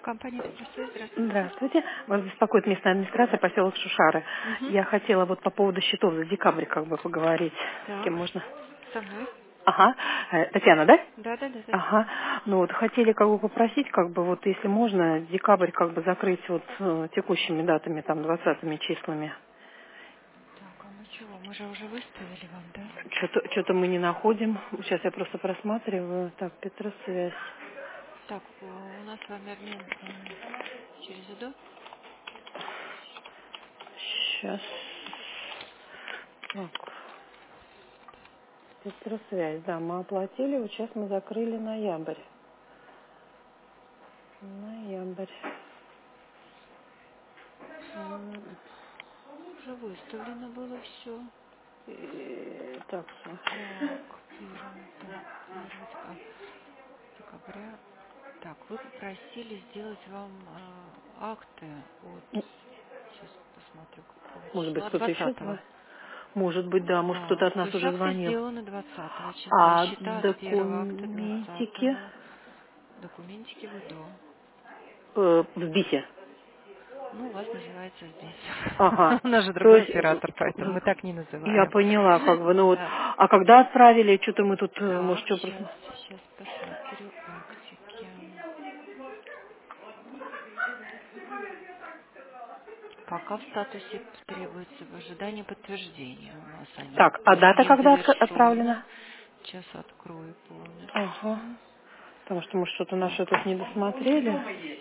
Компания «Экспресс», здравствуйте. Здравствуйте. Вас беспокоит местная администрация, поселок Шушары. Угу. Я хотела вот по поводу счетов за декабрь как бы поговорить. С кем Так, можно? со мной? Ага. Татьяна, да? Да, Ага. Татьяна. Ну вот хотели как бы попросить, как бы вот если можно, декабрь как бы закрыть вот текущими датами, там, 20 числами. Так, а мы чего? Мы же уже выставили вам, да? Что-то мы не находим. Сейчас я просто просматриваю. Так, Петросвязь. Так, у нас с вами обмен через ИДО. Сейчас. Так, Петросвязь, да, мы оплатили, вот сейчас мы закрыли ноябрь. Ноябрь. Уже выставлено было все. Так, Так, первого декабря. Так, вы попросили сделать вам акты от, сейчас посмотрю, какого может быть, числа, кто-то еще 20-го. звонит? Может быть, да, может, кто-то Да, от то нас есть уже акты звонил. сделаны 20 числа, А счета от 1 акта документики 20. Документики в ИДО. в БИСе? Ну, у вас называется здесь. Ага. У нас же То другой есть, оператор, поэтому мы так не я называем. поняла, как бы, ну вот, Да. а когда отправили, что-то мы тут, может, Так, что просто... сейчас посмотрю актики. Пока в статусе требуется в ожидании подтверждения. У нас они Так, а дата не когда завершенные. отправлена? Сейчас открою Ага. полностью. Потому что мы что-то наше Так, тут не досмотрели.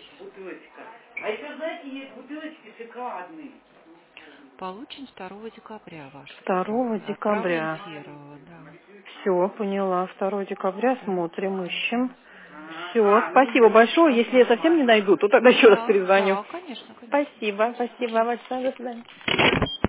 получен 2 декабря ваш 2 отправлен декабря. 1, да. Все, поняла. 2 декабря Так, смотрим, ищем. сейчас, Все, спасибо большое. Если я совсем не найду, то тогда еще раз да, перезвоню. да, конечно, конечно. Спасибо, спасибо Пожалуйста. большое. До свидания.